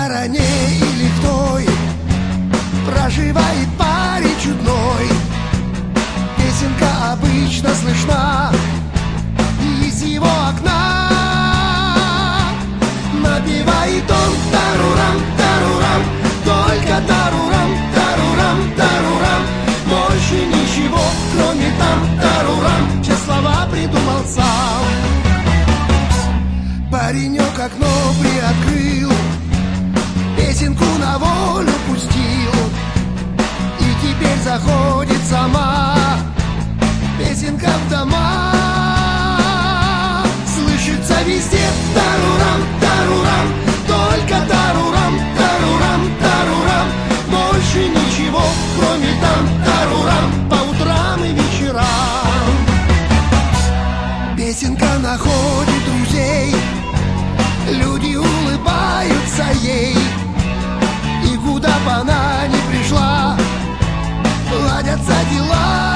стороне или в той проживает парень чудной. Песенка обычно слышна из его окна. Напевает он тарурам, тарурам, только тарурам, тарурам, тарурам. Больше ничего, кроме там тарурам, все слова придумал сам. Паренек окно приоткрыл, песенку на волю пустил, и теперь заходит сама песенка в дома. Слышится везде тарурам, тарурам, только тарурам, тарурам, тарурам. Больше ничего, кроме там тарурам, по утрам и вечерам. Песенка находит друзей, люди улыбаются ей, и куда бы она ни пришла, ладятся дела.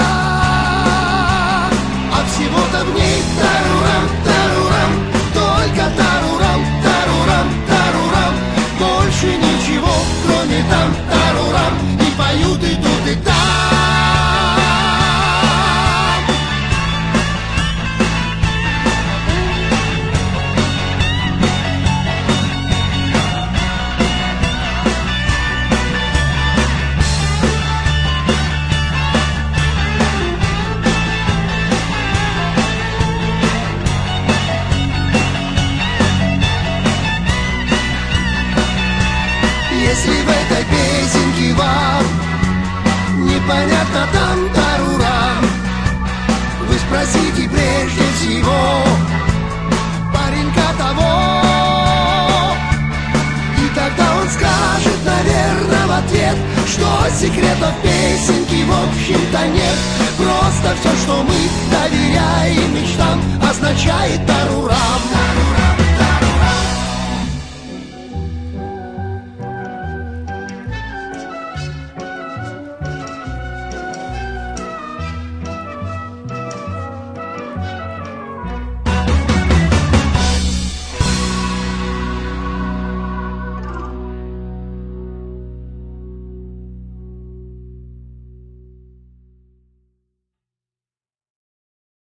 А всего-то в ней тарурам, тарурам, только тарурам, тарурам, тарурам. Больше ничего, кроме там тарурам, и поют и тут и там. Если в этой песенке вам непонятно там тарурам, вы спросите прежде всего паренька того, и тогда он скажет, наверное, в ответ, что секретов песенки в общем-то нет. Просто все, что мы доверяем мечтам, означает тарурам.